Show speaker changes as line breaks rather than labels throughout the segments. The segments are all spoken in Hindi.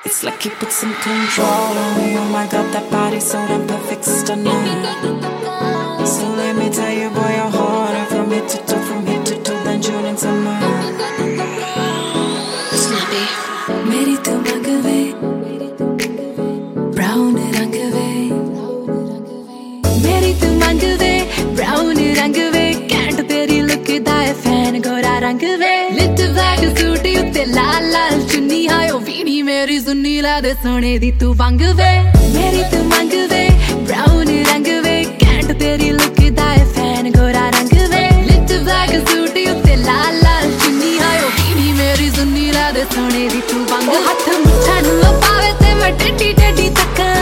It's like he put some control on me. Oh my God, that body's so damn perfect, stunning. So let me tell you, boy, you're harder from head to toe, from head to toe than June and summer.
Snappy.
मेरी तू मंगवे, brown रंग वे.
मेरी तू मंगवे, brown रंग वे. कैंट तेरी लुक दा है फैन गोरा रंग वे. लिट ब्लैक सूट उत्ते लाल लाल चुन्नी हायो वीणी मेरी सुन्नी ला दे सोने दी तू वंग वे. मेरी तू मंगवे, brown रंग वे. कैंट तेरी लुक दा है फैन गोरा रंग वे. लिट ब्लैक सूट उत्ते लाल लाल चुन्नी हायो वीणी मेरी सुन्नी ला दे सोने दी तू वंग. ओ हथ मुट्ठा नू पावे ते मैं टेढ़ी टेढ़ी तक्कां.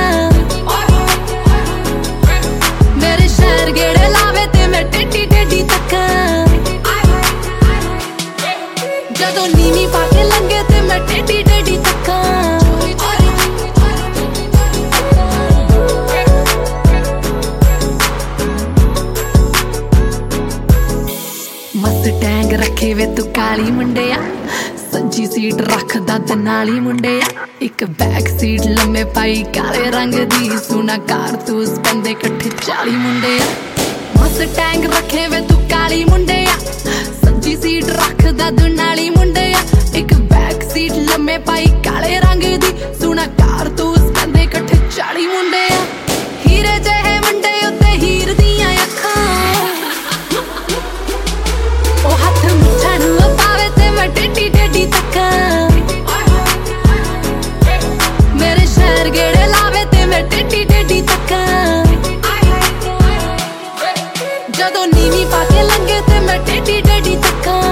मेरे शहर गेड़े लावे ते मैं टेढ़ी टेढ़ी तक्कां. जदों नीवी पाके लंघे ते मैं टेढ़ी टेढ़ी तक्कां. मस्टैंग रखे वे तू काली मुंडिया. सज्जी सीट रखदा ते नाली मुंडिया. एक बैक सीट लम्मे पाई काले रंग दी. सुना कारतूस बंदे कट्ठे 40 मुंडिया. मस्टैंग रखे वे तू काली मुंडिया. सज्जी सीट रखदा तू नाली मुंडिया. एक बैक सीट लम्मे पाई काले रंग दी. सुना कारतूस बंदे कट्ठे 40 मुंडिया. हीरे जहे मुंडे उत्ते हीर दियां अखां. ओ हथ मुट्ठा नू पावे ते मैं टेढ़ी टेढ़ी तक्कां. मेरे शहर गेड़े लावे ते मैं टेढ़ी टेढ़ी तक्कां. जदों नीवी पाके लंघे ते मैं टेढ़ी टेढ़ी तक्कां.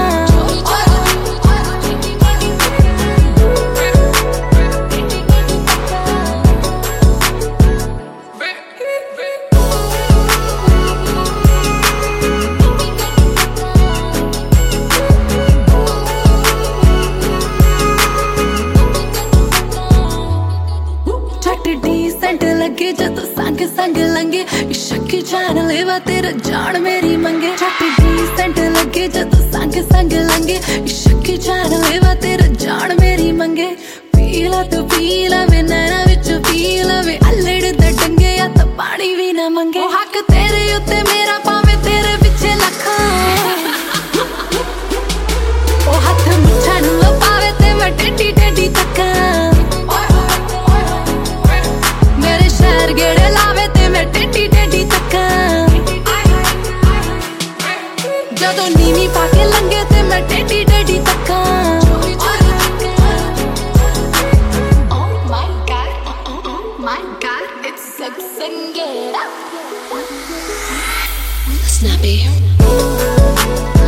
डिसेंट लगे जदों संग संग लंघे. इश्क जान लेवा तेरा जान मेरी मंगे. झट डिसेंट लगे जदों संग संग लंघे. इश्क जान लेवा तेरा जान मेरी मंगे. पीला तू पीला वे नैना विच पीला वे. अल्लड़ दे डंगे या तां पानी भी ना मंगे. ओ हक तेरे उत्ते मेरा पावे तेरे पिछे लखां. ओ हथ मुट्ठा नू पावे ते मैं टेढ़ी टेढ़ी तक्कां. शहर गेड़े लावे ते मैं टेढ़ी टेढ़ी तक्कां. जदों नीवी पाके लंघे ते मैं टेढ़ी टेढ़ी तक्कां. Oh my God, oh my God, it's sexing it up. Snappy.